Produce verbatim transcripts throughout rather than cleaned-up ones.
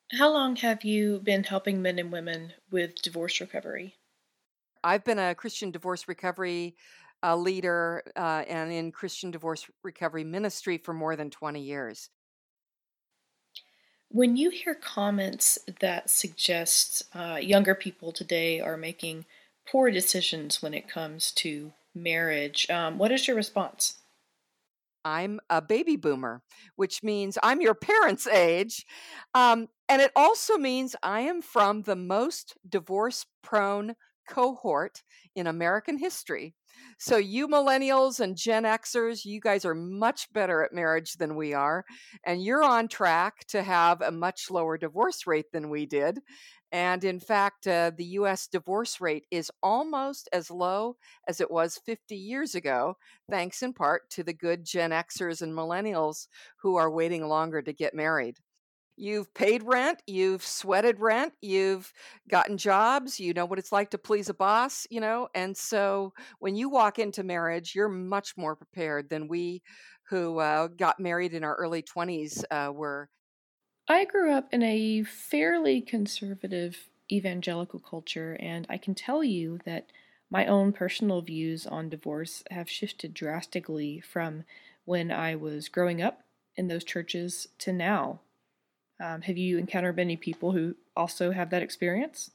How long have you been helping men and women with divorce recovery? I've been a Christian divorce recovery uh, leader uh, and in Christian divorce recovery ministry for more than twenty years. When you hear comments that suggest uh, younger people today are making poor decisions when it comes to marriage, um, what is your response? I'm a baby boomer, which means I'm your parents' age. Um, and it also means I am from the most divorce prone cohort in American history. So, you millennials and Gen Xers, you guys are much better at marriage than we are. And you're on track to have a much lower divorce rate than we did. And in fact, uh, the U S divorce rate is almost as low as it was fifty years ago, thanks in part to the good Gen Xers and millennials who are waiting longer to get married. You've paid rent, you've sweated rent, you've gotten jobs, you know what it's like to please a boss, you know? And so when you walk into marriage, you're much more prepared than we who uh, got married in our early twenties uh, were. I grew up in a fairly conservative evangelical culture, and I can tell you that my own personal views on divorce have shifted drastically from when I was growing up in those churches to now. Um, have you encountered many people who also have that experience?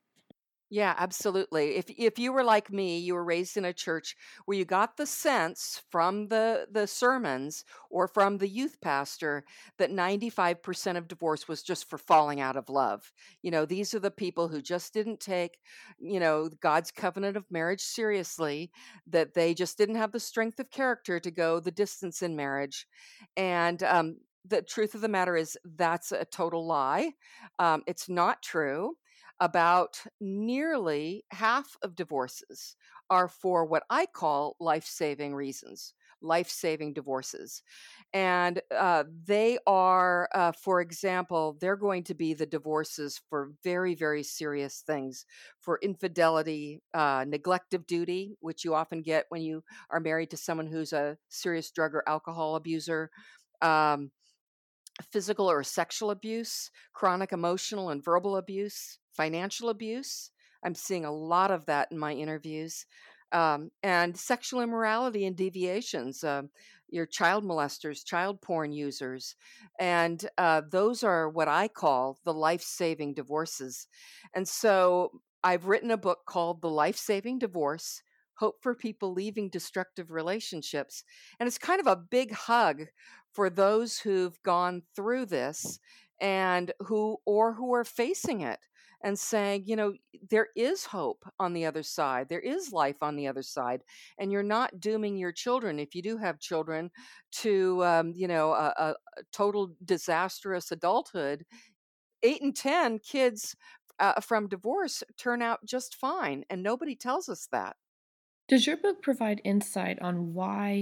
Yeah, absolutely. If if you were like me, you were raised in a church where you got the sense from the the sermons or from the youth pastor that ninety-five percent of divorce was just for falling out of love. You know, these are the people who just didn't take, you know, God's covenant of marriage seriously, that they just didn't have the strength of character to go the distance in marriage. And um the truth of the matter is that's a total lie. Um, it's not true. About nearly half of divorces are for what I call life saving reasons, life saving divorces. And uh, they are, uh, for example, they're going to be the divorces for very, very serious things, for infidelity, uh, neglect of duty, which you often get when you are married to someone who's a serious drug or alcohol abuser. Um, Physical or sexual abuse, chronic emotional and verbal abuse, financial abuse. I'm seeing a lot of that in my interviews. Um, and sexual immorality and deviations, um, your child molesters, child porn users. And uh, those are what I call the life saving divorces. And so I've written a book called The Life Saving Divorce. Hope for people leaving destructive relationships. And it's kind of a big hug for those who've gone through this and who or who are facing it and saying, you know, there is hope on the other side. There is life on the other side. And you're not dooming your children, if you do have children, to, um, you know, a, a, a total disastrous adulthood. Eight and ten kids uh, from divorce turn out just fine. And nobody tells us that. Does your book provide insight on why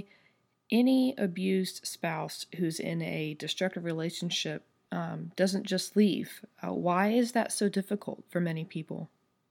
any abused spouse who's in a destructive relationship um, doesn't just leave? Uh, why is that so difficult for many people?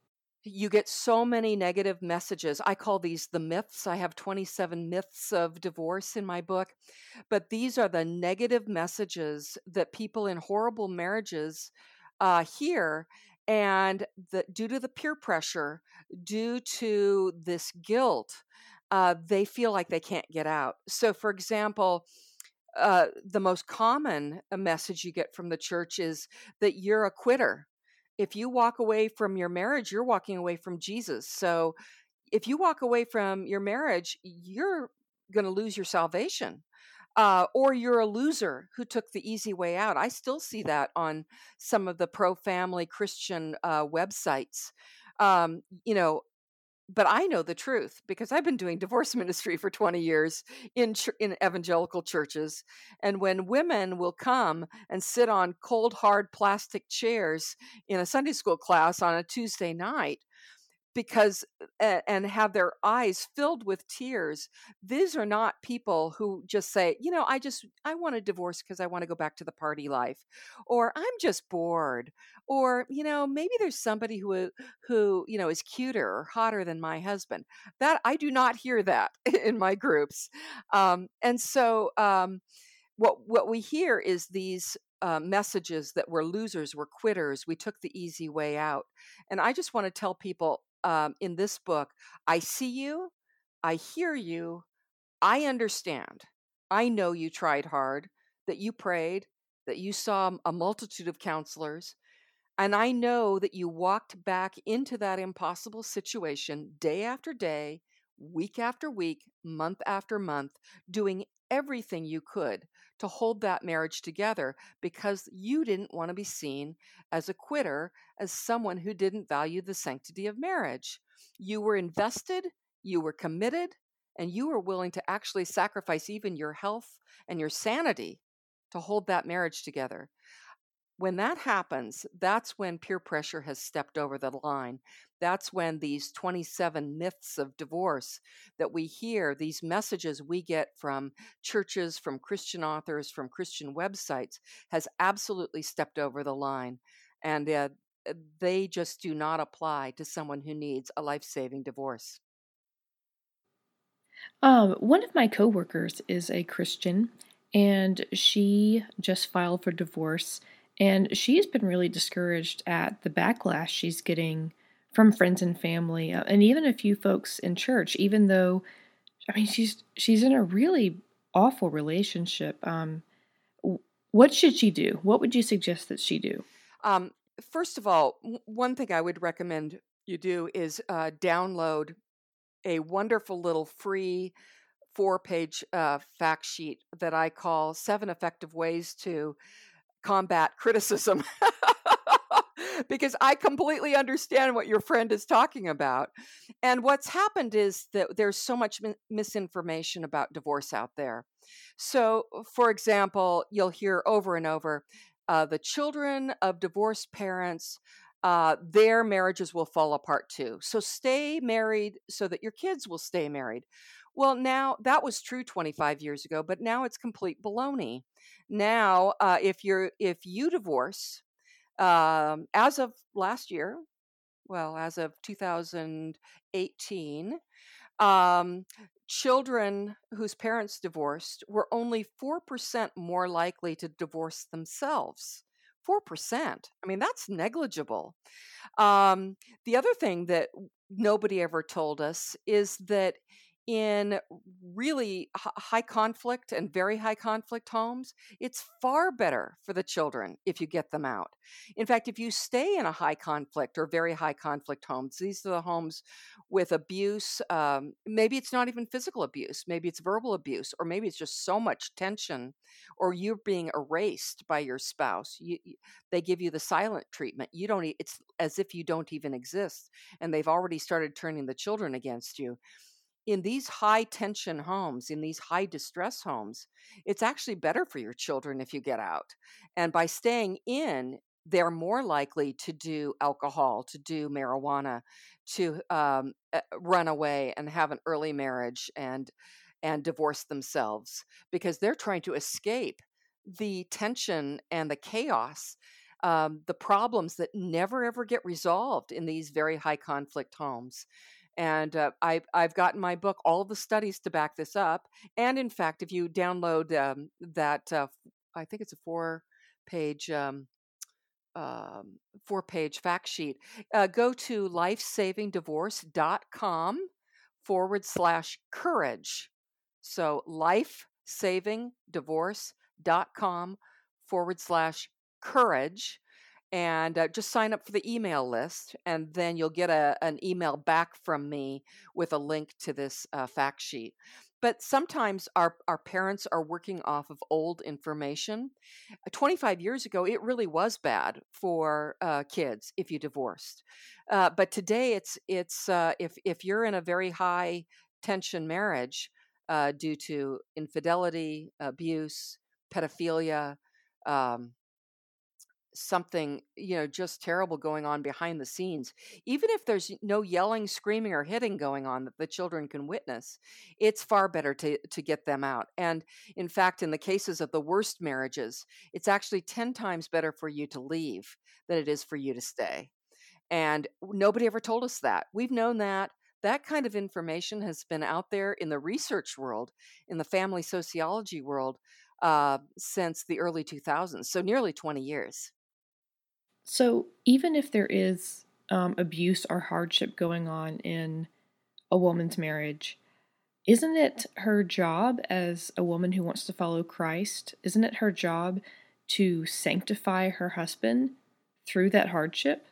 You get so many negative messages. I call these the myths. I have twenty-seven myths of divorce in my book, but these are the negative messages that people in horrible marriages uh, hear. And that due to the peer pressure, due to this guilt, uh, they feel like they can't get out. So, for example, uh, the most common uh, message you get from the church is that you're a quitter. If you walk away from your marriage, you're walking away from Jesus. So if you walk away from your marriage, you're going to lose your salvation. Uh, or you're a loser who took the easy way out. I still see that on some of the pro family Christian uh, websites. Um, you know, but I know the truth because I've been doing divorce ministry for twenty years in ch- in evangelical churches. And when women will come and sit on cold hard plastic chairs in a Sunday school class on a Tuesday night, because a- and have their eyes filled with tears, these are not people who just say, you know, I just I want a divorce because I want to go back to the party life, or I'm just bored, or you know, maybe there's somebody who who you know is cuter or hotter than my husband. That I do not hear that in my groups. Um, and so um, what what we hear is these uh, messages that we're losers, we're quitters, we took the easy way out. And I just want to tell people um, in this book, I see you, I hear you, I understand. I know you tried hard, that you prayed, that you saw a multitude of counselors. And I know that you walked back into that impossible situation day after day, week after week, month after month, doing everything you could to hold that marriage together because you didn't want to be seen as a quitter, as someone who didn't value the sanctity of marriage. You were invested, you were committed, and you were willing to actually sacrifice even your health and your sanity to hold that marriage together. When that happens, that's when peer pressure has stepped over the line. That's when these twenty-seven myths of divorce that we hear, these messages we get from churches, from Christian authors, from Christian websites, has absolutely stepped over the line. And uh, they just do not apply to someone who needs a life saving divorce. Um, one of my coworkers is a Christian, and she just filed for divorce, and she's been really discouraged at the backlash she's getting from friends and family, uh, and even a few folks in church. Even though, I mean, she's she's in a really awful relationship. Um, w- what should she do? What would you suggest that she do? Um, First of all, w- one thing I would recommend you do is uh, download a wonderful little free four page uh, fact sheet that I call Seven Effective Ways to Combat Criticism. Because I completely understand what your friend is talking about. And what's happened is that there's so much mi- misinformation about divorce out there. So, for example, you'll hear over and over uh, the children of divorced parents. Uh, their marriages will fall apart too. So stay married so that your kids will stay married. Well, now that was true twenty-five years ago, but now it's complete baloney. Now, uh, if you're if you divorce, um, as of last year, well, as of two thousand eighteen, um, children whose parents divorced were only four percent more likely to divorce themselves. four percent. I mean, that's negligible. Um, the other thing that nobody ever told us is that in really h- high conflict and very high conflict homes, it's far better for the children if you get them out. In fact, if you stay in a high conflict or very high conflict homes, these are the homes with abuse. Um, maybe it's not even physical abuse, maybe it's verbal abuse, or maybe it's just so much tension, or you're being erased by your spouse. You, they give you the silent treatment. You don't e- it's as if you don't even exist, and they've already started turning the children against you. In these high tension homes, in these high distress homes, it's actually better for your children if you get out. And by staying in, they're more likely to do alcohol, to do marijuana, to um, uh, run away and have an early marriage and and divorce themselves because they're trying to escape the tension and the chaos, um, the problems that never ever get resolved in these very high conflict homes. And uh, I've, I've gotten my book, all of the studies to back this up. And in fact, if you download um, that, uh, I think it's a four page. Um, um, four page fact sheet, uh, go to lifesavingdivorce.com forward slash courage. So lifesavingdivorce.com forward slash courage. And uh, just sign up for the email list, and then you'll get a, an email back from me with a link to this uh, fact sheet. But sometimes our, our parents are working off of old information. twenty-five years ago, it really was bad for uh, kids if you divorced. Uh, but today, it's it's uh, if if you're in a very high tension marriage uh, due to infidelity, abuse, pedophilia. Um, something, you know, just terrible going on behind the scenes, even if there's no yelling, screaming, or hitting going on that the children can witness, it's far better to to get them out. And in fact, in the cases of the worst marriages, it's actually ten times better for you to leave than it is for you to stay. And nobody ever told us that. We've known that. That kind of information has been out there in the research world, in the family sociology world, uh, since the early two thousands, so nearly twenty years. So, even if there is um, abuse or hardship going on in a woman's marriage, isn't it her job as a woman who wants to follow Christ? Isn't it her job to sanctify her husband through that hardship?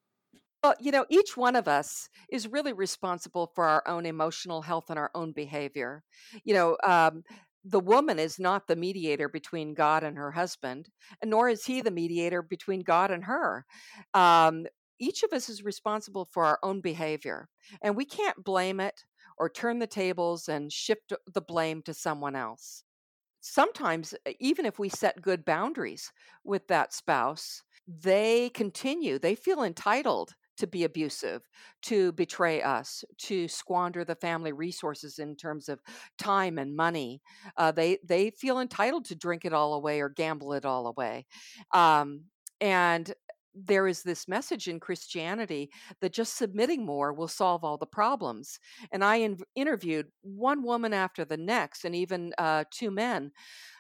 Well, you know, each one of us is really responsible for our own emotional health and our own behavior. You know, um, the woman is not the mediator between God and her husband, and nor is he the mediator between God and her. Um, each of us is responsible for our own behavior, and we can't blame it or turn the tables and shift the blame to someone else. Sometimes, uh, even if we set good boundaries with that spouse, they continue, they feel entitled to be abusive, to betray us, to squander the family resources in terms of time and money. Uh, they they feel entitled to drink it all away or gamble it all away. Um, and there is this message in Christianity that just submitting more will solve all the problems. And I in- interviewed one woman after the next, and even uh, two men.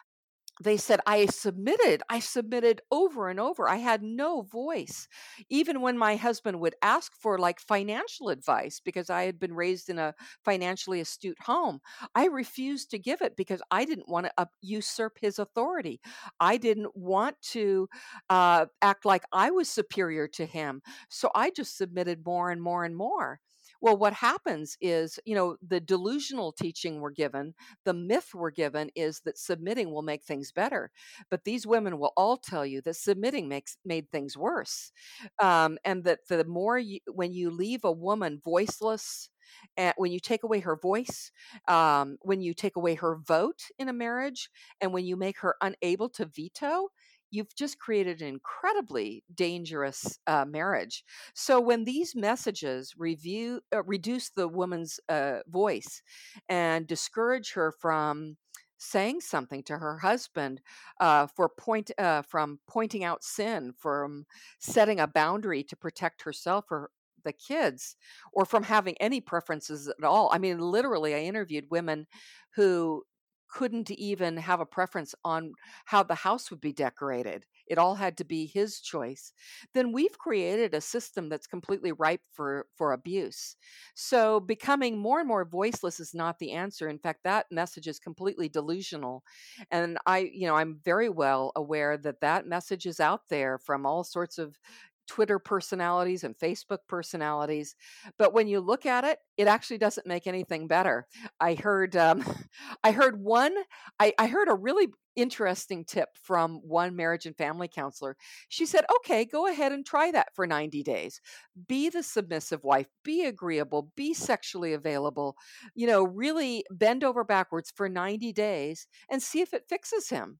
They said, I submitted. I submitted over and over. I had no voice. Even when my husband would ask for like financial advice, because I had been raised in a financially astute home, I refused to give it because I didn't want to uh, usurp his authority. I didn't want to uh, act like I was superior to him. So I just submitted more and more and more. Well, what happens is, you know, the delusional teaching we're given, the myth we're given is that submitting will make things better. But these women will all tell you that submitting makes made things worse. Um, and that the more you, when you leave a woman voiceless, and when you take away her voice, um, when you take away her vote in a marriage, and when you make her unable to veto, you've just created an incredibly dangerous uh, marriage. So when these messages review uh, reduce the woman's uh, voice and discourage her from saying something to her husband, uh, for point uh, from pointing out sin, from setting a boundary to protect herself or the kids, or from having any preferences at all. I mean, literally, I interviewed women who couldn't even have a preference on how the house would be decorated. It all had to be his choice. Then we've created a system that's completely ripe for for abuse. So becoming more and more voiceless is not the answer. In fact, that message is completely delusional. And I, you know, I'm very well aware that that message is out there from all sorts of Twitter personalities and Facebook personalities. But when you look at it, it actually doesn't make anything better. I heard, um, I heard one, I, I heard a really interesting tip from one marriage and family counselor. She said, okay, go ahead and try that for ninety days. Be the submissive wife, be agreeable, be sexually available, you know, really bend over backwards for ninety days and see if it fixes him.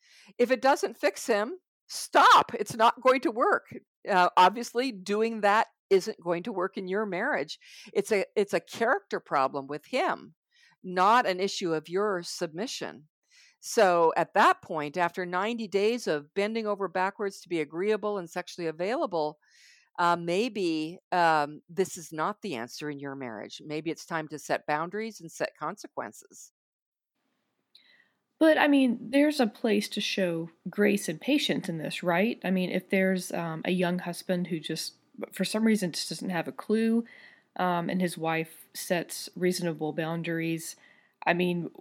If it doesn't fix him, stop. It's not going to work. Uh, obviously, doing that isn't going to work in your marriage. It's a it's a character problem with him, not an issue of your submission. So at that point, after ninety days of bending over backwards to be agreeable and sexually available, uh, maybe um, this is not the answer in your marriage. Maybe it's time to set boundaries and set consequences. But I mean, there's a place to show grace and patience in this, right? I mean, if there's um, a young husband who just, for some reason, just doesn't have a clue, um, and his wife sets reasonable boundaries, I mean,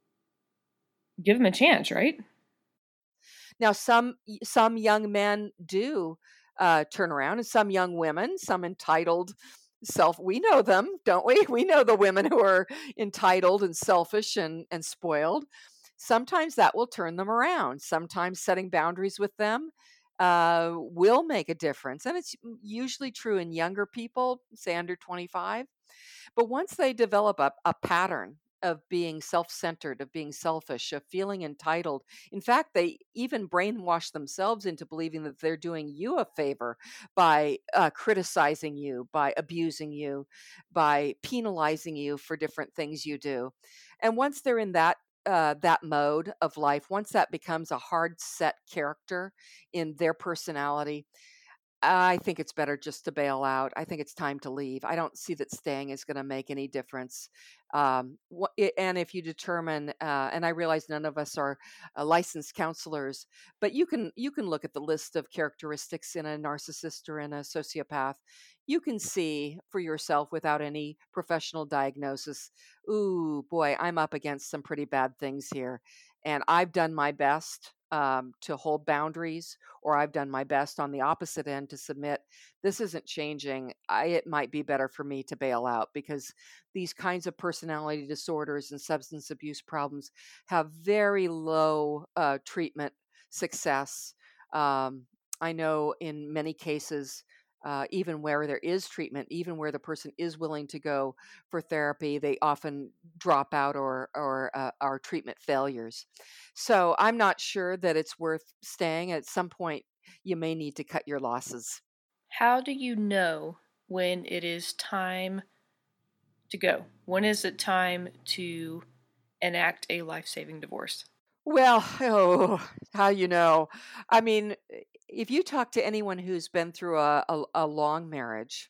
give him a chance, right? Now, some some young men do uh, turn around, and some young women, some entitled self. We know them, don't we? We know the women who are entitled and selfish and and spoiled. Sometimes that will turn them around. Sometimes setting boundaries with them uh, will make a difference, and it's usually true in younger people, say under twenty-five. But once they develop a, a pattern of being self centered, of being selfish, of feeling entitled, in fact, they even brainwash themselves into believing that they're doing you a favor by uh, criticizing you, by abusing you, by penalizing you for different things you do. And once they're in that uh, that mode of life, once that becomes a hard set character in their personality, I think it's better just to bail out. I think it's time to leave. I don't see that staying is going to make any difference. Um, wha- i- and if you determine, uh, and I realize none of us are uh, licensed counselors, but you can you can look at the list of characteristics in a narcissist or in a sociopath. You can see for yourself without any professional diagnosis. Ooh, boy, I'm up against some pretty bad things here, and I've done my best um, to hold boundaries, or I've done my best on the opposite end to submit. This isn't changing. I, it might be better for me to bail out because these kinds of personality disorders and substance abuse problems have very low uh, treatment success. Um, I know in many cases, uh, even where there is treatment, even where the person is willing to go for therapy, they often drop out or or uh, are treatment failures. So I'm not sure that it's worth staying. At some point, you may need to cut your losses. How do you know when it is time to go? When is it time to enact a life saving divorce? Well, oh, how you know? I mean, if you talk to anyone who's been through a, a, a long marriage,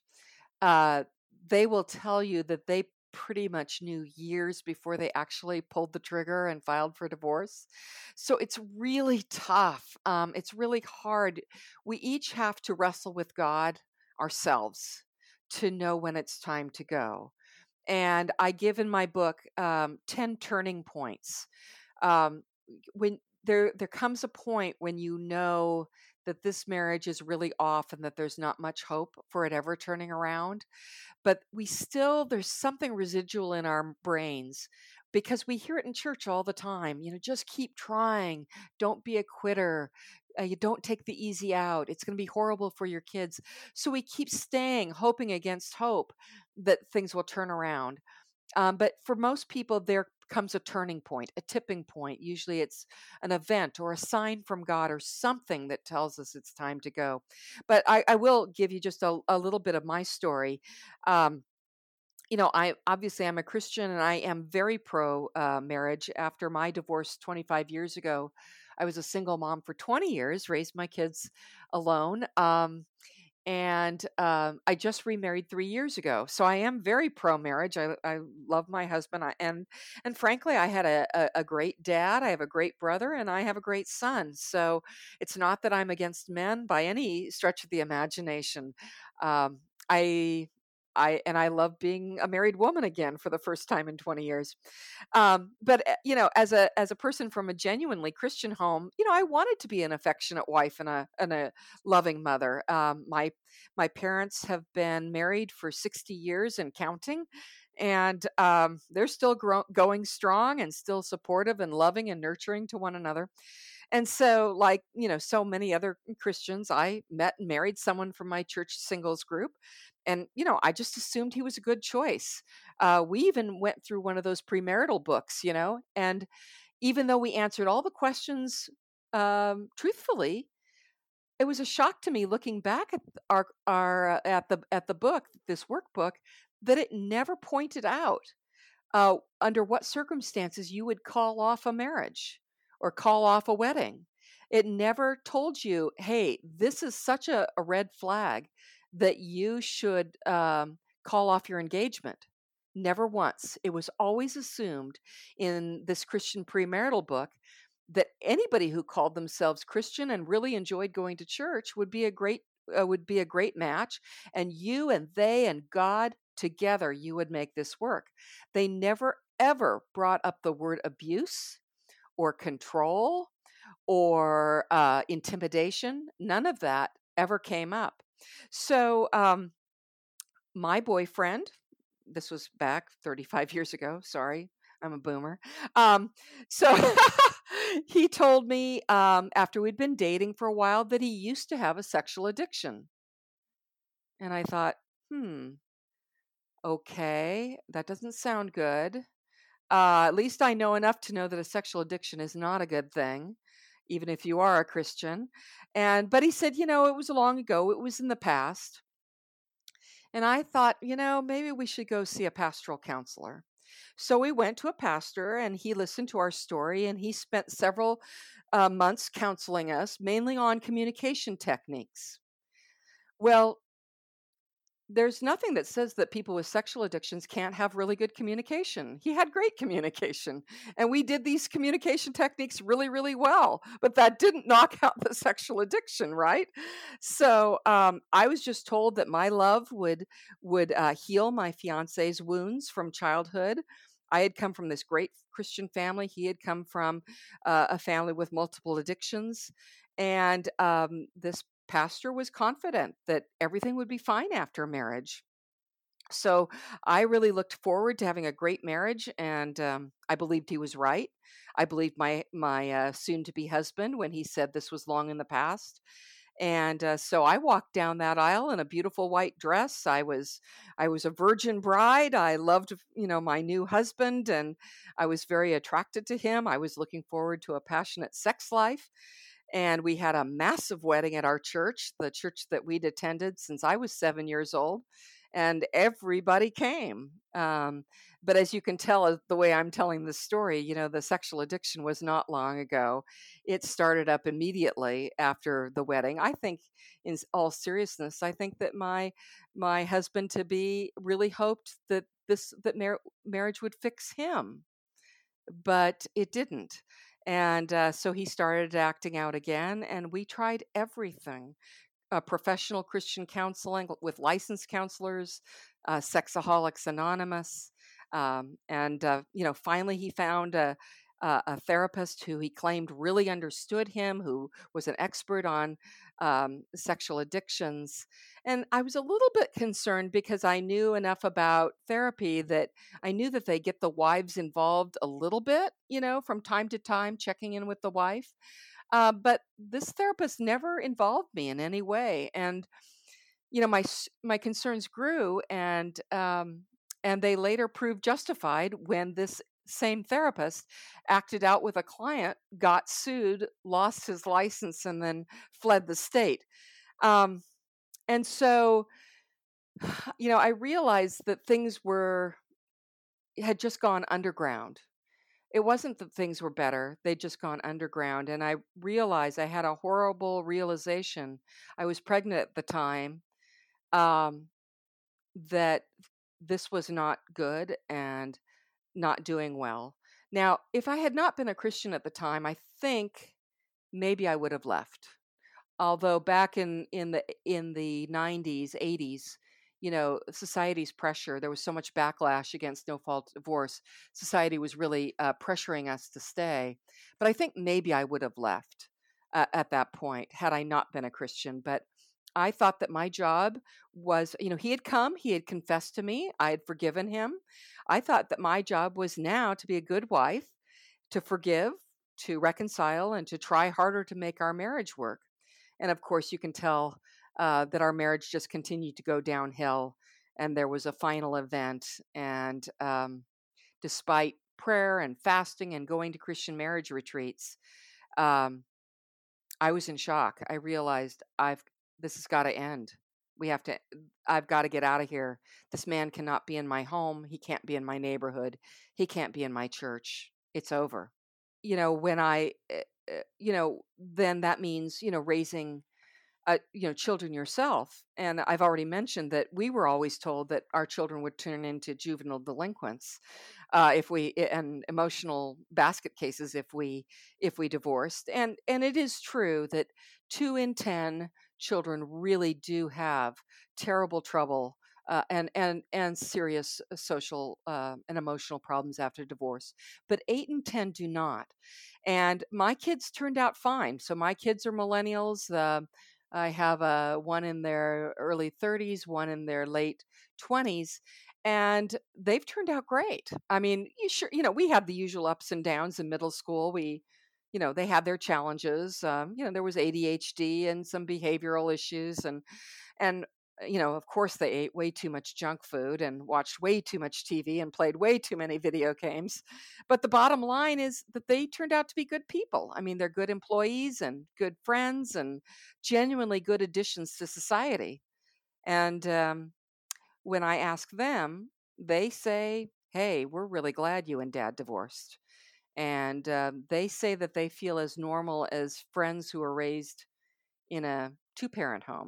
uh, they will tell you that they pretty much knew years before they actually pulled the trigger and filed for divorce. So it's really tough. Um, it's really hard. We each have to wrestle with God ourselves to know when it's time to go. And I give in my book um, ten turning points. Um, when there there comes a point when you know that this marriage is really off and that there's not much hope for it ever turning around, but we still there's something residual in our brains because we hear it in church all the time. You know, just keep trying. Don't be a quitter. Uh, you don't take the easy out. It's going to be horrible for your kids. So we keep staying, hoping against hope that things will turn around. Um, but for most people, there comes a turning point, a tipping point. Usually it's an event or a sign from God or something that tells us it's time to go. But I, I will give you just a, a little bit of my story. Um, you know, I obviously I'm a Christian and I am very pro uh, marriage. After my divorce twenty-five years ago, I was a single mom for twenty years, raised my kids alone. Um, and um, I just remarried three years ago, so I am very pro marriage. I, I love my husband, I, and and frankly, I had a, a, a great dad. I have a great brother, and I have a great son. So it's not that I'm against men by any stretch of the imagination. Um, I. I and I love being a married woman again for the first time in twenty years. Um, but uh, you know, as a as a person from a genuinely Christian home, you know, I wanted to be an affectionate wife and a and a loving mother. Um, my my parents have been married for sixty years and counting, and um, they're still gro- going strong and still supportive and loving and nurturing to one another. And so, like, you know, so many other Christians, I met and married someone from my church singles group. And, you know, I just assumed he was a good choice. Uh, we even went through one of those premarital books, you know, and even though we answered all the questions um, truthfully, it was a shock to me looking back at our our uh, at the at the book, this workbook, that it never pointed out uh, under what circumstances you would call off a marriage or call off a wedding. It never told you, hey, this is such a, a red flag that you should um, call off your engagement. Never once. It was always assumed in this Christian premarital book that anybody who called themselves Christian and really enjoyed going to church would be a great uh, would be a great match, and you and they and God together you would make this work. They never ever brought up the word abuse or control or uh, intimidation. None of that ever came up. So um, my boyfriend, this was back thirty-five years ago. Sorry, I'm a boomer. Um, so he told me um, after we'd been dating for a while that he used to have a sexual addiction. And I thought, hmm, okay, that doesn't sound good. Uh, at least I know enough to know that a sexual addiction is not a good thing, even if you are a Christian. And but he said, you know, it was long ago. It was in the past. And I thought, you know, maybe we should go see a pastoral counselor. So we went to a pastor and he listened to our story and he spent several uh, months counseling us, mainly on communication techniques. Well, there's nothing that says that people with sexual addictions can't have really good communication. He had great communication, and we did these communication techniques really, really well, but that didn't knock out the sexual addiction, right? So um, I was just told that my love would would uh, heal my fiance's wounds from childhood. I had come from this great Christian family. He had come from uh, a family with multiple addictions, and um, this pastor was confident that everything would be fine after marriage. So I really looked forward to having a great marriage, and um, I believed he was right. I believed my my uh, soon-to-be husband when he said this was long in the past. And uh, so I walked down that aisle in a beautiful white dress. I was I was a virgin bride. I loved, you know, my new husband, and I was very attracted to him. I was looking forward to a passionate sex life, and we had a massive wedding at our church, the church that we'd attended since I was seven years old, and everybody came. Um, but as you can tell, uh, the way I'm telling this story, you know, the sexual addiction was not long ago. It started up immediately after the wedding. I think, in s- all seriousness, I think that my my husband to be really hoped that this that mar- marriage would fix him, but it didn't. And uh, so he started acting out again, and we tried everything, uh, professional Christian counseling with licensed counselors, uh, Sexaholics Anonymous, um, and uh, you know, finally he found a, a a therapist who he claimed really understood him, who was an expert on um, sexual addictions. And I was a little bit concerned because I knew enough about therapy that I knew that they get the wives involved a little bit, you know, from time to time, checking in with the wife. Uh, but this therapist never involved me in any way, and you know, my s- my concerns grew, and um, and they later proved justified when this same therapist acted out with a client, got sued, lost his license, and then fled the state. Um, and so, you know, I realized that things were had just gone underground. It wasn't that things were better, they'd just gone underground, and I realized I had a horrible realization. I was pregnant at the time, um, that this was not good and not doing well. Now, if I had not been a Christian at the time, I think maybe I would have left. Although back in in the in the nineties, eighties, you know, society's pressure, there was so much backlash against no fault divorce. Society was really uh, pressuring us to stay. But I think maybe I would have left uh, at that point had I not been a Christian. But I thought that my job was, you know, he had come, he had confessed to me, I had forgiven him. I thought that my job was now to be a good wife, to forgive, to reconcile, and to try harder to make our marriage work. And of course, you can tell uh, that our marriage just continued to go downhill. And there was a final event. And um, despite prayer and fasting and going to Christian marriage retreats, um, I was in shock. I realized I've this has got to end. We have to. I've got to get out of here. This man cannot be in my home. He can't be in my neighborhood. He can't be in my church. It's over. You know, when I, uh, uh, you know, then that means, you know, raising uh, you know, children yourself. And I've already mentioned that we were always told that our children would turn into juvenile delinquents uh, if we and emotional basket cases if we if we divorced. And and it is true that two in ten children really do have terrible trouble. Uh, and and and serious uh, social uh, and emotional problems after divorce, but eight and ten do not. And my kids turned out fine. So my kids are millennials. Uh, I have a one in their early thirties, one in their late twenties, and they've turned out great. I mean, you sure, you know, we have the usual ups and downs in middle school. We, you know, they had their challenges. Um, you know, there was A D H D and some behavioral issues, and and uh, you know, of course, they ate way too much junk food and watched way too much T V and played way too many video games. But the bottom line is that they turned out to be good people. I mean, they're good employees and good friends and genuinely good additions to society. And um, when I ask them, they say, "Hey, we're really glad you and Dad divorced." And um, they say that they feel as normal as friends who are raised in a two parent home.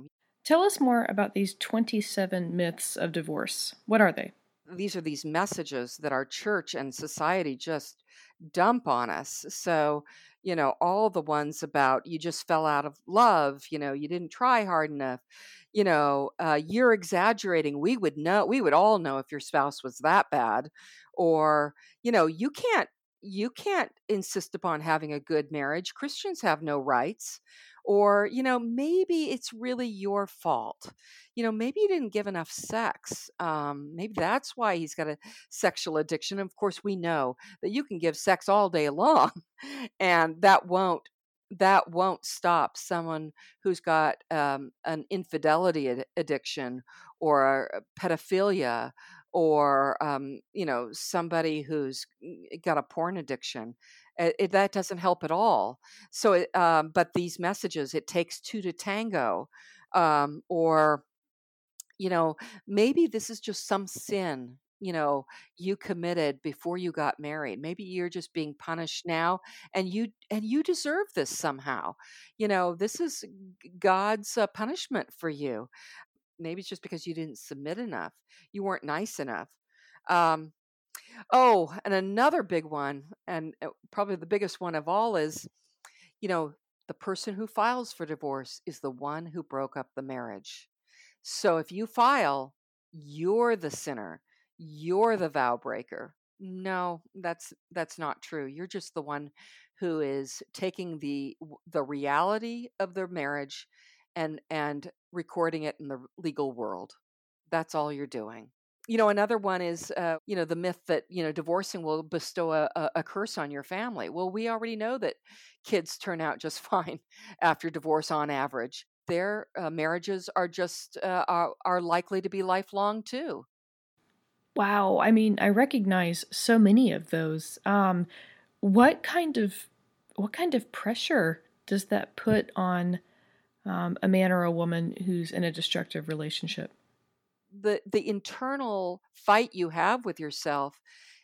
Tell us more about these twenty-seven myths of divorce. What are they? These are these messages that our church and society just dump on us. So, you know, all the ones about you just fell out of love, you know, you didn't try hard enough, you know, uh, you're exaggerating. We would know, we would all know if your spouse was that bad, or, you know, you can't. You can't insist upon having a good marriage. Christians have no rights. Or, you know, maybe it's really your fault. You know, maybe you didn't give enough sex. Um, maybe that's why he's got a sexual addiction. Of course, we know that you can give sex all day long, and that won't that won't stop someone who's got um, an infidelity ad- addiction or a pedophilia or um, you know somebody who's mm, got a porn addiction. It, it- that doesn't help at all. So, it, um, but these messages, it takes two to tango, um, or you know, maybe this is just some sin, you know, you committed before you got married. Maybe you're just being punished now and you and you deserve this somehow. You know, this is g- God's uh, punishment for you. Maybe it's just because you didn't submit enough. You weren't nice enough. Um oh, and another big one, and uh, probably the biggest one of all is, you know, the person who files for divorce is the one who broke up the marriage. So if you file, you're the sinner. You're the vow breaker. No, that's that's not true. You're just the one who is taking the the reality of their marriage and and recording it in the legal world. That's all you're doing. You know, another one is, uh, you know, the myth that, you know, divorcing will bestow a, a, a curse on your family. Well, we already know that kids turn out just fine after divorce on average. Their uh, marriages are just uh, are, are likely to be lifelong too. Wow, I mean, I recognize so many of those. Um, what kind of what kind of pressure does that put on um, a man or a woman who's in a destructive relationship? The the internal fight you have with yourself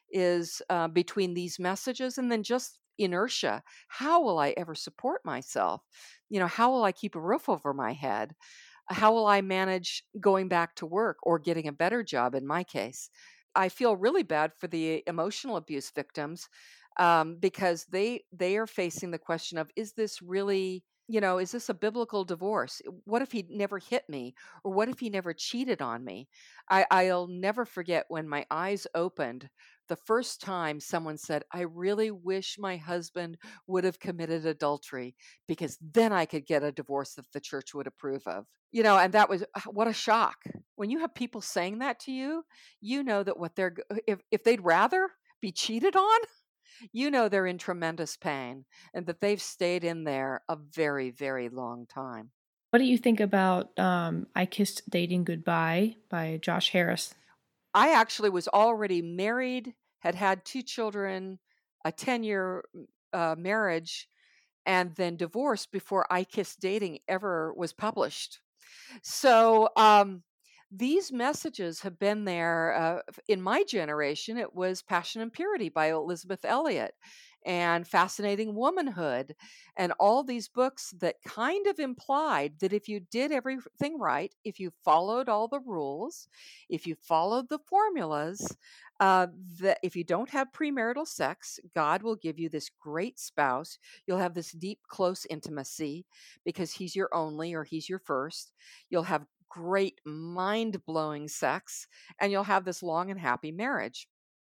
is uh, between these messages and then just inertia. How will I ever support myself? You know, how will I keep a roof over my head? How will I manage going back to work or getting a better job in my case? I feel really bad for the emotional abuse victims, um, because they they are facing the question of, is this really, you know, is this a biblical divorce? What if he never hit me, or what if he never cheated on me? I, I'll never forget when my eyes opened the first time someone said, "I really wish my husband would have committed adultery because then I could get a divorce that the church would approve of." You know, and that was what a shock. When you have people saying that to you, you know that what they're g- if if they'd rather be cheated on, you know they're in tremendous pain and that they've stayed in there a very, very long time. What do you think about um, I Kissed Dating Goodbye by Josh Harris? I actually was already married, had had two children, a ten-year uh, marriage, and then divorced before I Kissed Dating ever was published. So, um, these messages have been there uh, f- in my generation. It was Passion and Purity by Elizabeth Elliot and Fascinating Womanhood, and all these books that kind of implied that if you did everything right, if you followed all the rules, if you followed the formulas, uh, that if you don't have premarital sex, God will give you this great spouse. You'll have this deep, close intimacy because he's your only or he's your first. You'll have great, mind blowing sex, and you'll have this long and happy marriage.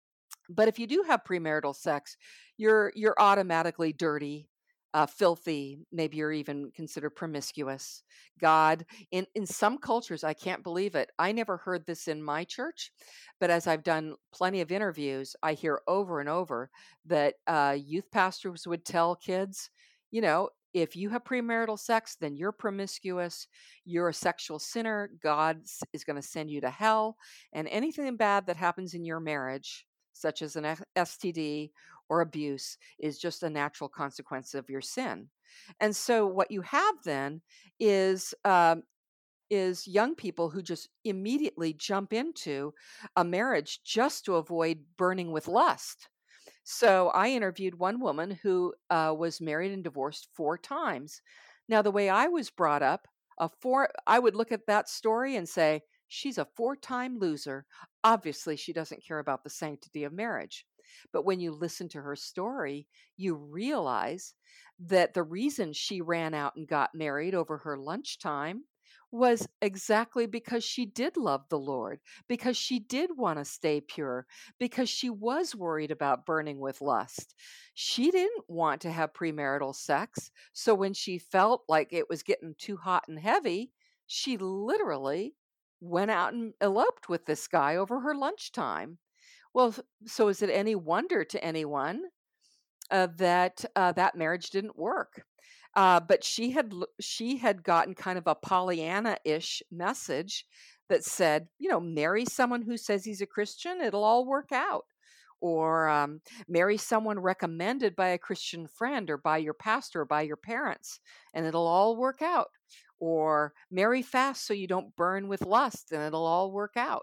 But if you do have premarital sex, you're you're automatically dirty, uh, filthy. Maybe you're even considered promiscuous. God, in in some cultures, I can't believe it. I never heard this in my church, but as I've done plenty of interviews, I hear over and over that uh, youth pastors would tell kids, you know, if you have premarital sex, then you're promiscuous. You're a sexual sinner. God s- is going to send you to hell, and anything bad that happens in your marriage, such as an S T D or abuse, is just a natural consequence of your sin. And so, what you have then is um, is young people who just immediately jump into a marriage just to avoid burning with lust. So, I interviewed one woman who uh, was married and divorced four times. Now, the way I was brought up, A four I would look at that story and say, she's a four-time loser. Obviously, she doesn't care about the sanctity of marriage. But when you listen to her story, you realize that the reason she ran out and got married over her lunchtime was exactly because she did love the Lord, because she did want to stay pure, because she was worried about burning with lust. She didn't want to have premarital sex. So when she felt like it was getting too hot and heavy, she literally went out and eloped with this guy over her lunchtime. Well, s- so is it any wonder to anyone uh, that uh, that marriage didn't work? Uh, but she had l- she had gotten kind of a Pollyanna-ish message that said, you know, marry someone who says he's a Christian, it'll all work out. Or um, marry someone recommended by a Christian friend or by your pastor or by your parents, and it'll all work out. Or marry fast so you don't burn with lust, and it'll all work out.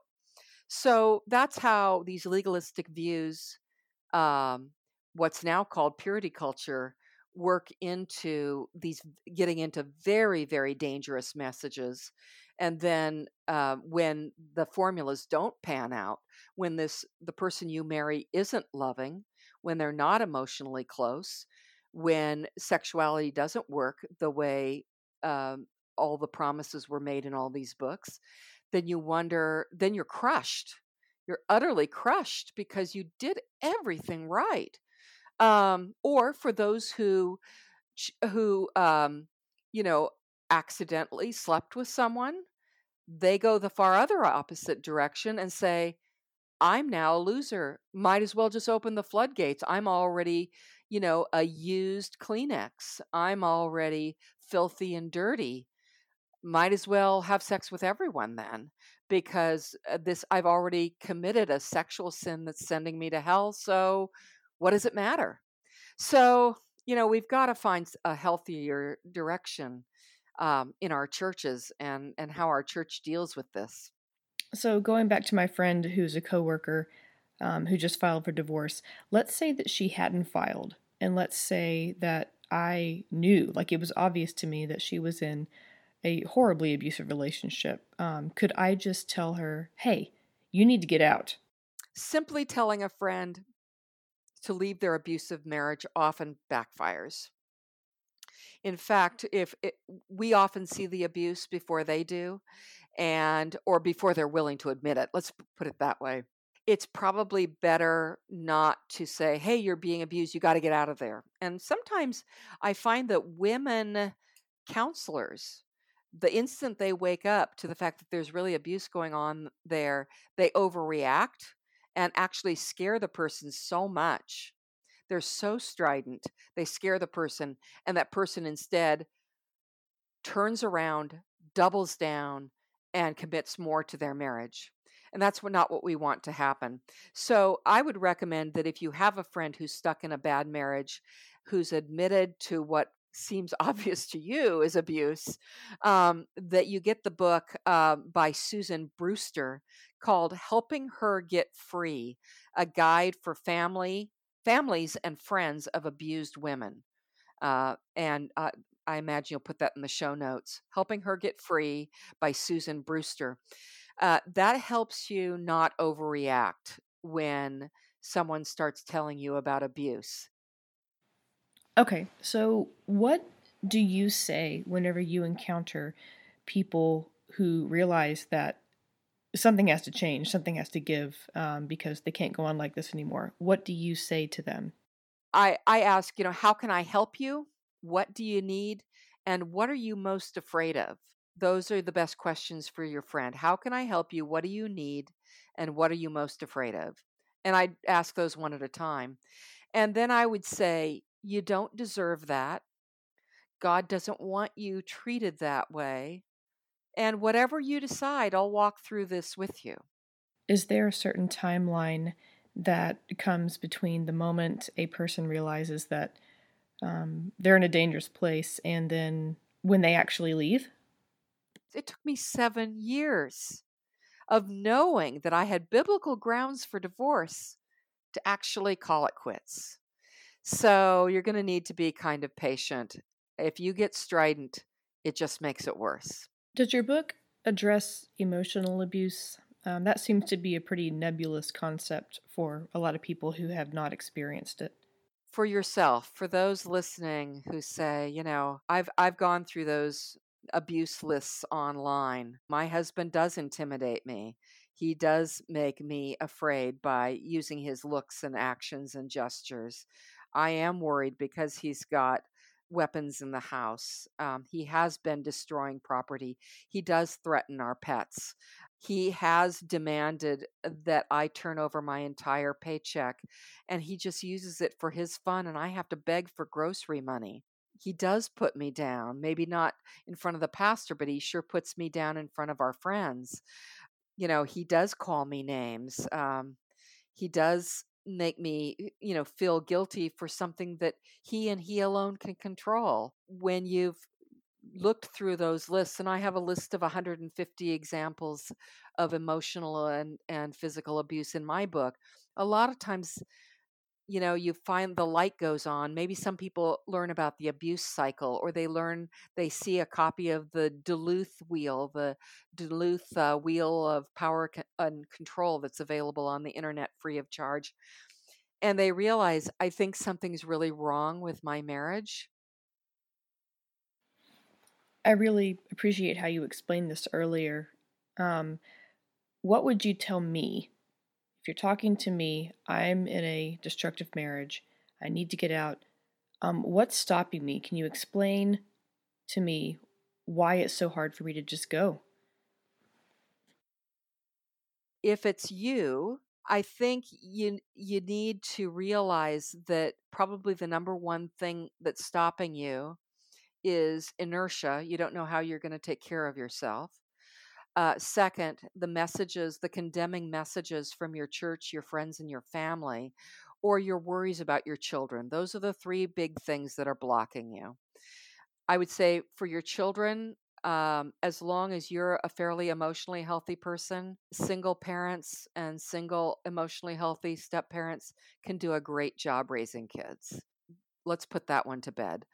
So that's how these legalistic views, um, what's now called purity culture, work into these getting into very, very dangerous messages. And then uh, when the formulas don't pan out, when this the person you marry isn't loving, when they're not emotionally close, when sexuality doesn't work the way um, all the promises were made in all these books, then you wonder, then you're crushed. You're utterly crushed because you did everything right. Um, or for those who ch- who um, you know accidentally slept with someone, they go the far other opposite direction and say, I'm now a loser. Might as well just open the floodgates. I'm already, you know, a used Kleenex. I'm already filthy and dirty. Might as well have sex with everyone then, because uh, this I've already committed a sexual sin that's sending me to hell, so what does it matter? So, you know, we've got to find s- a healthier direction um, in our churches, and and how our church deals with this. So going back to my friend who's a coworker um, who just filed for divorce, let's say that she hadn't filed, and let's say that I knew, like it was obvious to me that she was in a horribly abusive relationship. Um, could I just tell her, "Hey, you need to get out"? Simply telling a friend to leave their abusive marriage often backfires. In fact, if it, we often see the abuse before they do, and or before they're willing to admit it. Let's p- put it that way. It's probably better not to say, "Hey, you're being abused. You got to get out of there." And sometimes I find that women counselors, the instant they wake up to the fact that there's really abuse going on there, they overreact and actually scare the person so much. They're so strident, they scare the person, and that person instead turns around, doubles down, and commits more to their marriage. And that's what, not what we want to happen. So I would recommend that if you have a friend who's stuck in a bad marriage, who's admitted to what seems obvious to you is abuse, um, that you get the book uh, by Susan Brewster called Helping Her Get Free, a guide for family, families and friends of abused women. Uh, and uh, I imagine you'll put that in the show notes. Helping Her Get Free by Susan Brewster. Uh, that helps you not overreact when someone starts telling you about abuse. Okay, so what do you say whenever you encounter people who realize that something has to change, something has to give, um, because they can't go on like this anymore? What do you say to them? I, I ask, you know, how can I help you? What do you need? And what are you most afraid of? Those are the best questions for your friend. How can I help you? What do you need? And what are you most afraid of? And I ask those one at a time. And then I would say, you don't deserve that. God doesn't want you treated that way. And whatever you decide, I'll walk through this with you. Is there a certain timeline that comes between the moment a person realizes that um, they're in a dangerous place and then when they actually leave? It took me seven years of knowing that I had biblical grounds for divorce to actually call it quits. So you're going to need to be kind of patient. If you get strident, It just makes it worse. Does your book address emotional abuse? Um, that seems to be a pretty nebulous concept for a lot of people who have not experienced it. For yourself, for those listening who say, you know, I've I've gone through those abuse lists online. My husband does intimidate me. He does make me afraid by using his looks and actions and gestures. I am worried because he's got weapons in the house. Um, he has been destroying property. He does threaten our pets. He has demanded that I turn over my entire paycheck, and he just uses it for his fun, and I have to beg for grocery money. He does put me down, maybe not in front of the pastor, but he sure puts me down in front of our friends. You know, he does call me names. Um, he does make me, you know, feel guilty for something that he and he alone can control. When you've looked through those lists, and I have a list of one hundred fifty examples of emotional and, and physical abuse in my book, a lot of times, you know, you find the light goes on. Maybe some people learn about the abuse cycle, or they learn, they see a copy of the Duluth wheel, the Duluth uh, wheel of power co- and control that's available on the internet free of charge. And they realize, I think something's really wrong with my marriage. I really appreciate how you explained this earlier. Um, what would you tell me if you're talking to me? I'm in a destructive marriage. I need to get out. Um, what's stopping me? Can you explain to me why it's so hard for me to just go? If it's you, I think you you need to realize that probably the number one thing that's stopping you is inertia. You don't know how you're going to take care of yourself. Uh, second, the messages, the condemning messages from your church, your friends, and your family, or your worries about your children. Those are the three big things that are blocking you. I would say for your children, um, as long as you're a fairly emotionally healthy person, single parents and single emotionally healthy step parents can do a great job raising kids. Let's put that one to bed.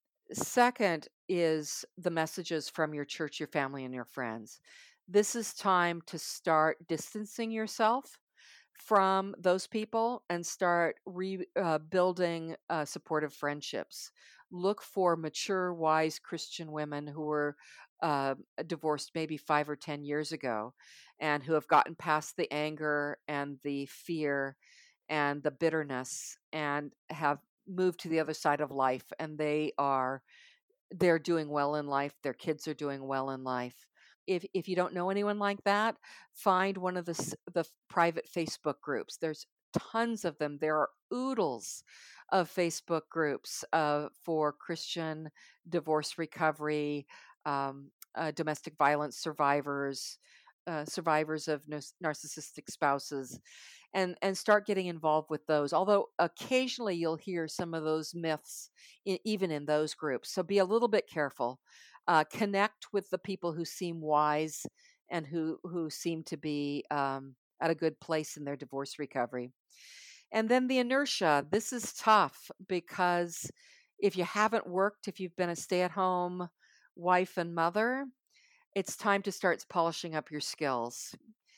Second is the messages from your church, your family, and your friends. This is time to start distancing yourself from those people and start rebuilding uh, uh, supportive friendships. Look for mature, wise Christian women who were uh, divorced maybe five or ten years ago and who have gotten past the anger and the fear and the bitterness and have moved to the other side of life, and they are they're doing well in life, their kids are doing well in life. If if you don't know anyone like that, find one of the s- the f- private Facebook groups. There's tons of them. There are oodles of Facebook groups uh, for Christian divorce recovery, um, uh, domestic violence survivors, uh, survivors of nar- narcissistic spouses, and and start getting involved with those. Although occasionally you'll hear some of those myths in, even in those groups, so be a little bit careful. Uh, connect with the people who seem wise and who who seem to be um, at a good place in their divorce recovery. And then the inertia. This is tough because if you haven't worked, if you've been a stay-at-home wife and mother, it's time to start polishing up your skills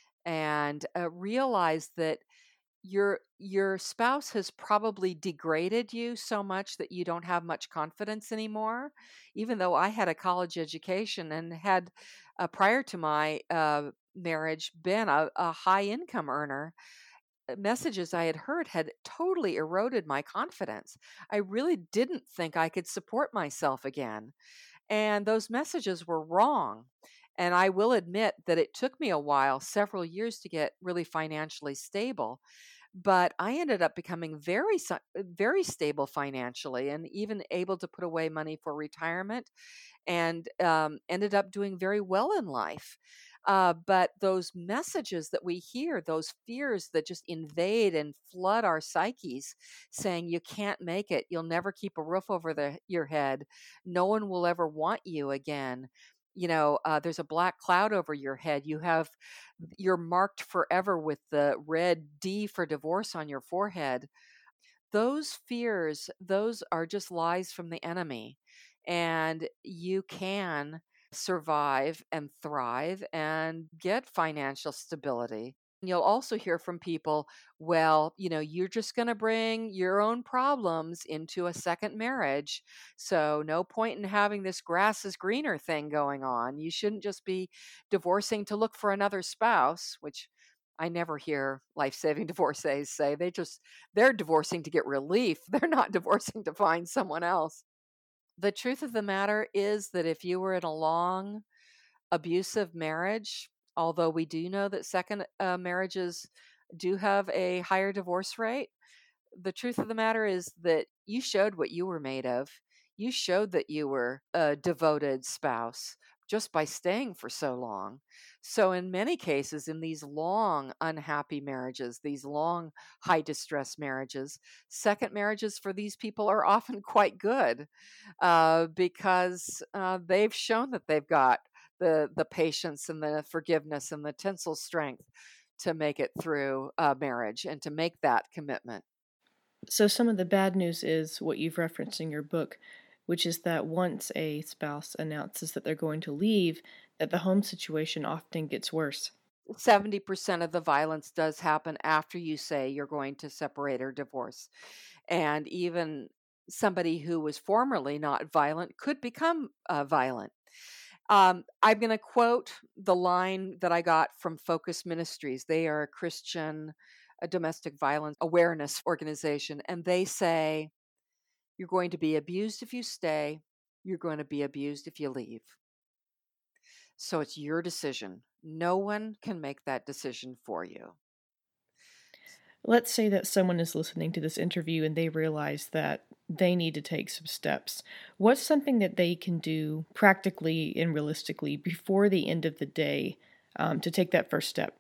and uh, realize that your your spouse has probably degraded you so much that you don't have much confidence anymore. Even though I had a college education and had uh, prior to my uh, marriage been a, a high income earner, uh, messages I had heard had totally eroded my confidence. I really didn't think I could support myself again, and those messages were wrong. And I will admit that it took me a while, several years, to get really financially stable, but I ended up becoming very si- very stable financially and even able to put away money for retirement, and um, ended up doing very well in life. Uh, but those messages that we hear, those fears that just invade and flood our psyches, saying you can't make it, you'll never keep a roof over the, your head, no one will ever want you again. You know, uh, there's a black cloud over your head. You have, you're marked forever with the red D for divorce on your forehead. Those fears, those are just lies from the enemy. and you can survive and thrive and get financial stability. You'll also hear from people, well, you know, you're just going to bring your own problems into a second marriage. So, no point in having this grass is greener thing going on. You shouldn't just be divorcing to look for another spouse, which I never hear life-saving divorcees say. They just, they're divorcing to get relief. They're not divorcing to find someone else. The truth of the matter is that if you were in a long, abusive marriage, although we do know that second uh, marriages do have a higher divorce rate, the truth of the matter is that you showed what you were made of. You showed that you were a devoted spouse just by staying for so long. So, in many cases, in these long, unhappy marriages, these long, high distress marriages, second marriages for these people are often quite good uh, because uh, they've shown that they've got the the patience and the forgiveness and the tensile strength to make it through a marriage and to make that commitment. So, some of the bad news is what you've referenced in your book, which is that once a spouse announces that they're going to leave, that the home situation often gets worse. seventy percent of the violence does happen after you say you're going to separate or divorce. And even somebody who was formerly not violent could become uh, violent. Um, I'm going to quote the line that I got from Focus Ministries. They are a Christian a domestic violence awareness organization. And they say, you're going to be abused if you stay, you're going to be abused if you leave. So it's your decision. No one can make that decision for you. Let's say that someone is listening to this interview and they realize that they need to take some steps. What's something that they can do practically and realistically before the end of the day um, to take that first step?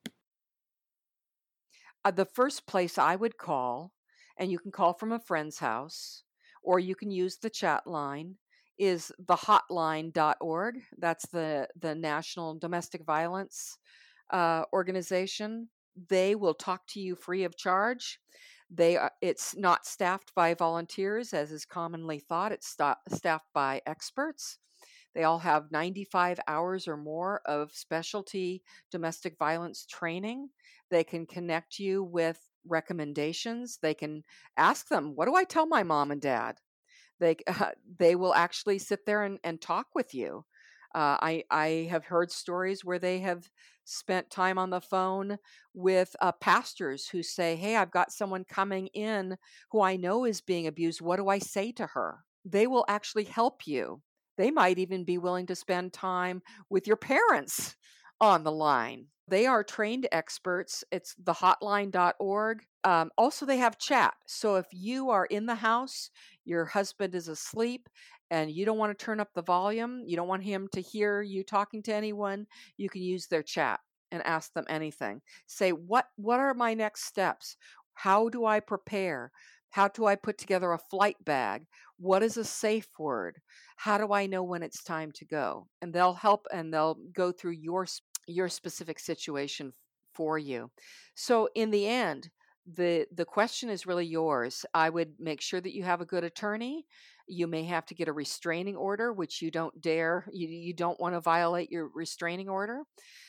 Uh, the first place I would call, and you can call from a friend's house, or you can use the chat line, is the hotline dot org. That's the, the National Domestic Violence uh, Organization. They will talk to you free of charge. They are, it's not staffed by volunteers, as is commonly thought. It's sta- staffed by experts. They all have ninety-five hours or more of specialty domestic violence training. They can connect you with recommendations. They can ask them, what do I tell my mom and dad? They uh, they will actually sit there and, and talk with you. Uh, I I have heard stories where they have spent time on the phone with uh, pastors who say, "Hey, I've got someone coming in who I know is being abused. What do I say to her?" They will actually help you. They might even be willing to spend time with your parents on the line. They are trained experts. It's the hotline dot org. Um, also, they have chat. So if you are in the house, your husband is asleep, and you don't want to turn up the volume, you don't want him to hear you talking to anyone, you can use their chat and ask them anything. Say, what what are my next steps? How do I prepare? How do I put together a flight bag? What is a safe word? How do I know when it's time to go? And they'll help and they'll go through your your specific situation for you. So in the end, the the question is really yours. I would make sure that you have a good attorney. You may have to get a restraining order, which you don't dare. You you don't want to violate your restraining order.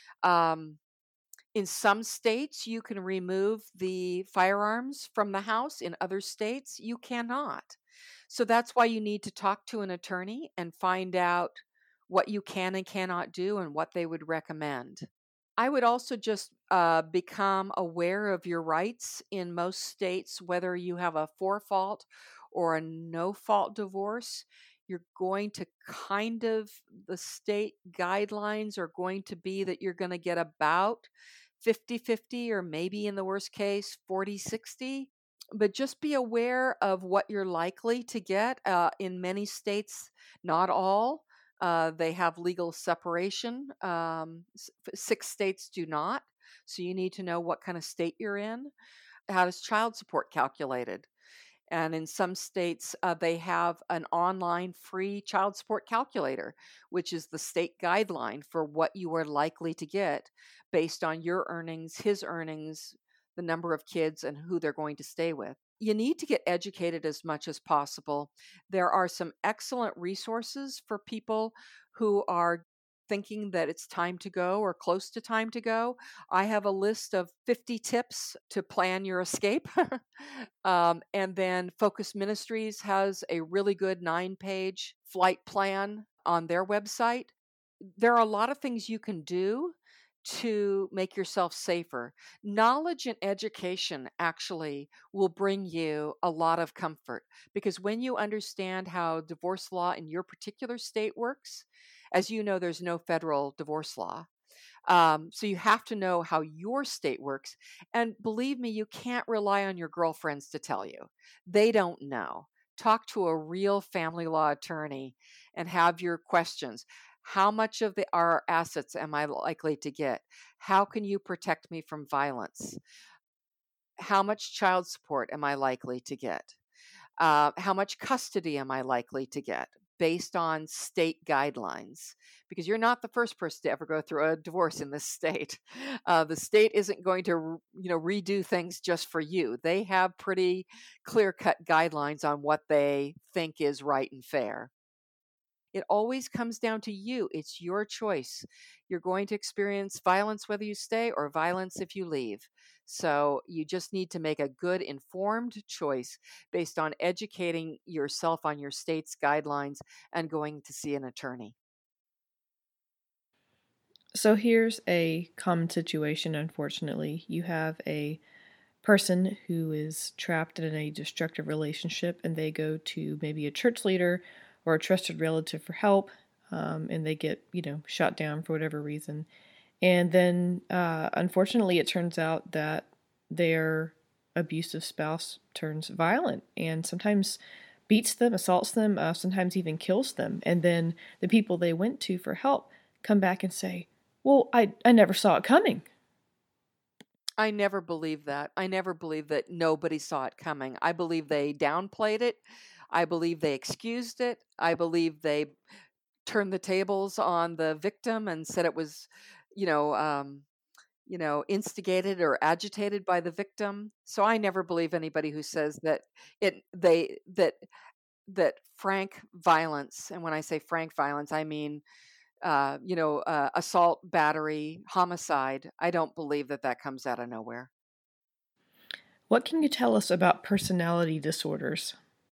Um, in some states, you can remove the firearms from the house. In other states, you cannot. So that's why you need to talk to an attorney and find out what you can and cannot do and what they would recommend. I would also just uh, become aware of your rights in most states, whether you have a for fault or a no fault divorce. You're going to kind of, the state guidelines are going to be that you're going to get about fifty fifty, or maybe in the worst case, forty sixty. But just be aware of what you're likely to get. Uh, in many states, not all, uh, they have legal separation. Um, s- six states do not. So you need to know what kind of state you're in. How does child support calculated? And in some states, uh, they have an online free child support calculator, which is the state guideline for what you are likely to get based on your earnings, his earnings, the number of kids, and who they're going to stay with. you need to get educated as much as possible. There are some excellent resources for people who are thinking that it's time to go or close to time to go. I have a list of fifty tips to plan your escape. um, and then Focus Ministries has a really good nine page flight plan on their website. There are a lot of things you can do to make yourself safer. Knowledge and education actually will bring you a lot of comfort because when you understand how divorce law in your particular state works, as you know, there's no federal divorce law. Um, so you have to know how your state works. And believe me, you can't rely on your girlfriends to tell you. They don't know. Talk to a real family law attorney and have your questions. How much of the, our assets am I likely to get? How can you protect me from violence? How much child support am I likely to get? Uh, how much custody am I likely to get based on state guidelines? Because you're not the first person to ever go through a divorce in this state. Uh, the state isn't going to, you know, redo things just for you. They have pretty clear-cut guidelines on what they think is right and fair. It always comes down to you. It's your choice. You're going to experience violence whether you stay or violence if you leave. So you just need to make a good, informed choice based on educating yourself on your state's guidelines and going to see an attorney. So here's a common situation, unfortunately. You have a person who is trapped in a destructive relationship and they go to maybe a church leader or a trusted relative for help, um, and they get, you know, shot down for whatever reason. And then, uh, unfortunately, it turns out that their abusive spouse turns violent and sometimes beats them, assaults them, uh, sometimes even kills them. And then the people they went to for help come back and say, well, I, I never saw it coming. I never believed that. I never believed that nobody saw it coming. I believe they downplayed it. I believe they excused it. I believe they turned the tables on the victim and said it was, you know, um, you know, instigated or agitated by the victim. So I never believe anybody who says that it they that that frank violence, and when I say frank violence, I mean uh, you know, uh, assault, battery, homicide. I don't believe that that comes out of nowhere. What can you tell us about personality disorders?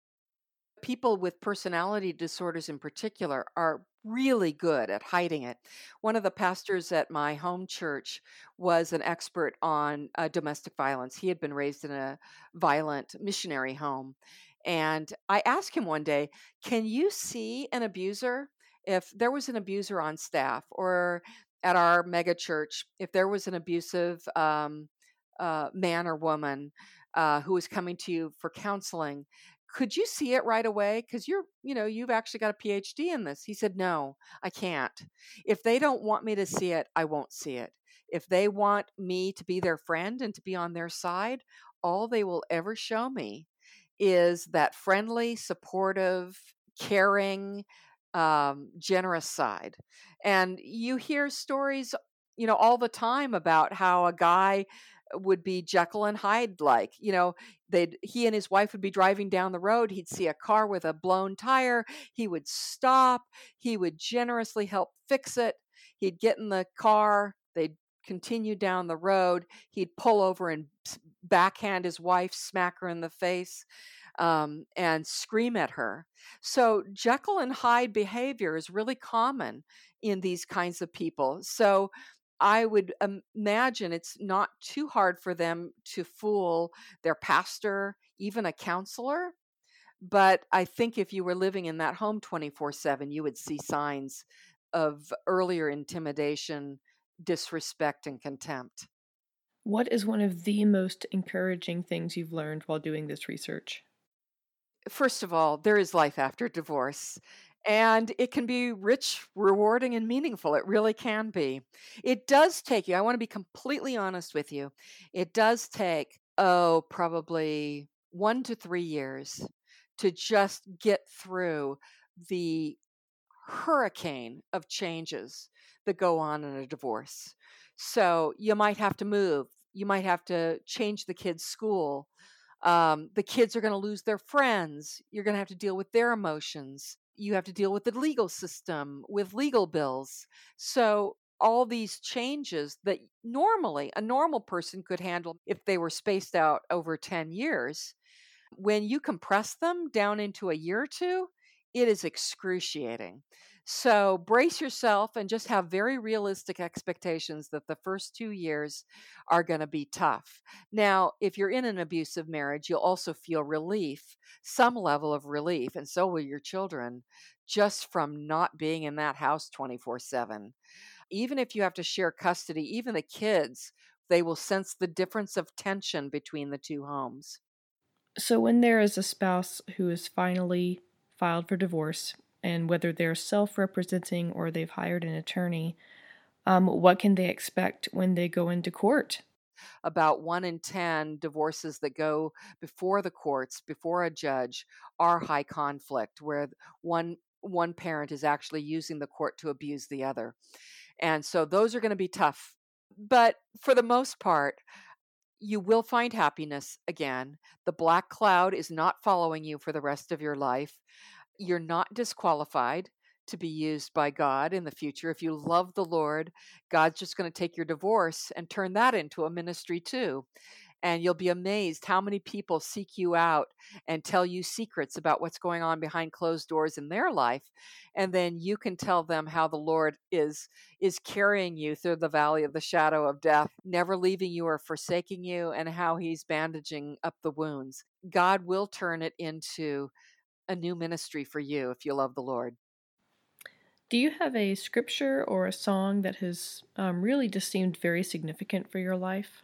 People with personality disorders in particular are really good at hiding it. One of the pastors at my home church was an expert on uh, domestic violence. He had been raised in a violent missionary home. And I asked him one day, can you see an abuser? If there was an abuser on staff or at our mega church, if there was an abusive um, uh, man or woman uh, who was coming to you for counseling, could you see it right away? Because you're, you know, you've actually got a P H D in this. He said, no, I can't. If they don't want me to see it, I won't see it. If they want me to be their friend and to be on their side, all they will ever show me is that friendly, supportive, caring, um, generous side. And you hear stories, you know, all the time about how a guy would be Jekyll and Hyde like. You know, they'd he and his wife would be driving down the road. He'd see a car with a blown tire. He would stop. He would generously help fix it. He'd get in the car. They'd continue down the road. He'd pull over and backhand his wife, smack her in the face, um, and scream at her. So Jekyll and Hyde behavior is really common in these kinds of people. So I would imagine it's not too hard for them to fool their pastor, even a counselor. But I think if you were living in that home twenty-four seven, you would see signs of earlier intimidation, disrespect, and contempt. What is one of the most encouraging things you've learned while doing this research? First of all, there is life after divorce. And it can be rich, rewarding, and meaningful. It really can be. It does take you, I want to be completely honest with you. It does take, oh, probably one to three years to just get through the hurricane of changes that go on in a divorce. So you might have to move, you might have to change the kid's school. Um, the kids are going to lose their friends. You're going to have to deal with their emotions. You have to deal with the legal system, with legal bills. So, all these changes that normally a normal person could handle if they were spaced out over ten years, when you compress them down into a year or two, it is excruciating. So brace yourself and just have very realistic expectations that the first two years are going to be tough. Now, if you're in an abusive marriage, you'll also feel relief, some level of relief, and so will your children, just from not being in that house twenty-four seven. Even if you have to share custody, even the kids, they will sense the difference of tension between the two homes. So, when there is a spouse who is finally filed for divorce, and whether they're self representing or they've hired an attorney, um, what can they expect when they go into court? About one in ten divorces that go before the courts, before a judge, are high conflict, where th- one one parent is actually using the court to abuse the other. And so those are going to be tough. But for the most part, you will find happiness again. The black cloud is not following you for the rest of your life. You're not disqualified to be used by God in the future. If you love the Lord, God's just going to take your divorce and turn that into a ministry too. And you'll be amazed how many people seek you out and tell you secrets about what's going on behind closed doors in their life. And then you can tell them how the Lord is is carrying you through the valley of the shadow of death, never leaving you or forsaking you, and how he's bandaging up the wounds. God will turn it into a new ministry for you if you love the Lord. Do you have a scripture or a song that has um, really just seemed very significant for your life?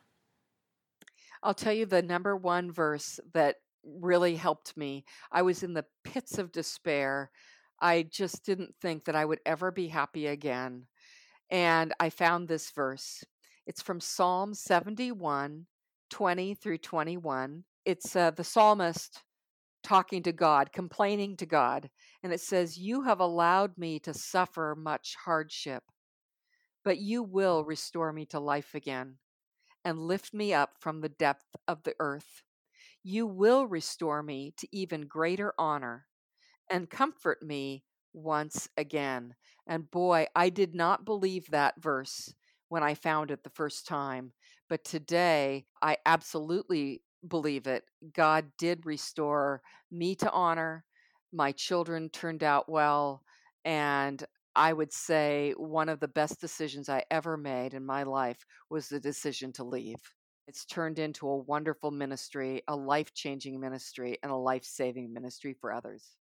I'll tell you the number one verse that really helped me. I was in the pits of despair. I just didn't think that I would ever be happy again. And I found this verse. It's from Psalm seventy-one, twenty through twenty-one. It's uh, the psalmist talking to God, complaining to God. And it says, "You have allowed me to suffer much hardship, but you will restore me to life again and lift me up from the depth of the earth. You will restore me to even greater honor and comfort me once again." And boy, I did not believe that verse when I found it the first time. But today, I absolutely believe it. God did restore me to honor. My children turned out well. And I would say one of the best decisions I ever made in my life was the decision to leave. It's turned into a wonderful ministry, a life changing ministry, and a life saving ministry for others.